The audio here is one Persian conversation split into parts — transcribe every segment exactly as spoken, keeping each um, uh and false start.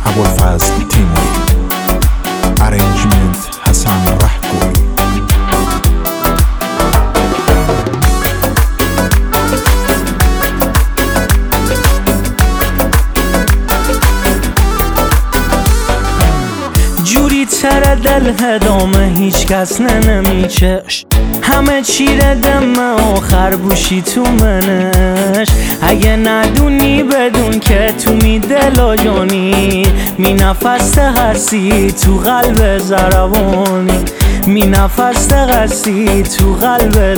ابوالفضل تیموری. ارنجمنت حسن رحگوی. جوری تر دل هدامه هیچ کس نمیچش، همه چیره دمه آخر بوشی تو منش. اگه ندونی بدون که تو می دل جانی، می نفس تغسی تو قلب زربانی، می نفس تغسی تو قلب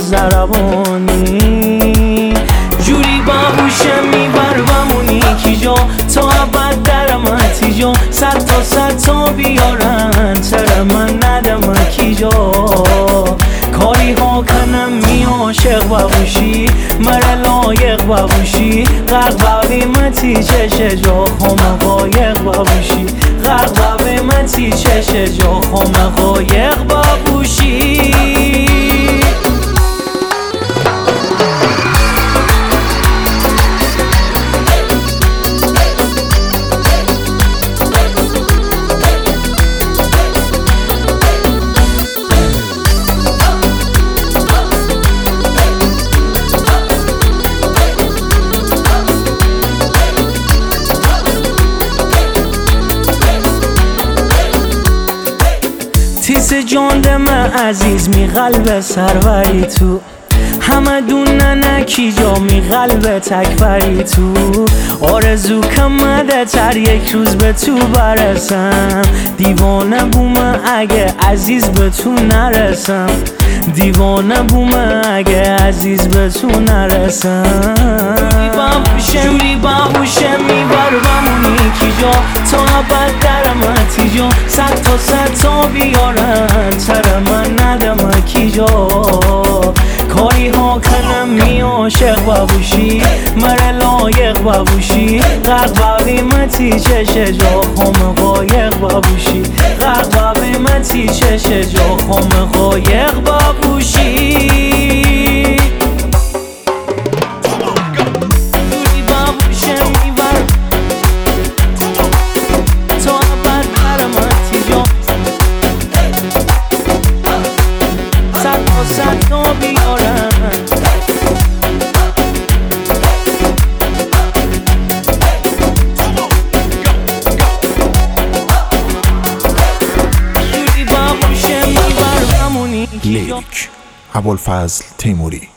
زربانی. جوری باهوشه می برومونی کی جا تا ابد درمتی جا، صد تا صد تا بیارن تر من ندم کی جا. کاری ها کنم می عاشق بابوشی، مره لایق بابوشی، غرق ببیمتی چش جا خم قایق بابوشی، غرق ببیمتی چش جا خم قایق بابوشی. تیز جان دم عزیز می قلب سروری تو، همه دونه نکی جا می قلب تکفری تو. آرزو کمده تر یک روز به تو برسم، دیوانه بومه اگه عزیز به تو نرسم، دیوانه بومه اگه عزیز به تو نرسم. جوری باهوشه می برومونی کی جا تا ابد درمتی جا، صد تا صد تا بیارن تر من ندم کی جا. کاری ها کنم می عاشق بابوشی، مره لایق بابوشی، غرق ببیمتی چش جا خم قایق بابوشی، غرق ببیمتی چش جا خم قایق بابوشی. صد تا بیارن لیک ابوالفضل تیموری.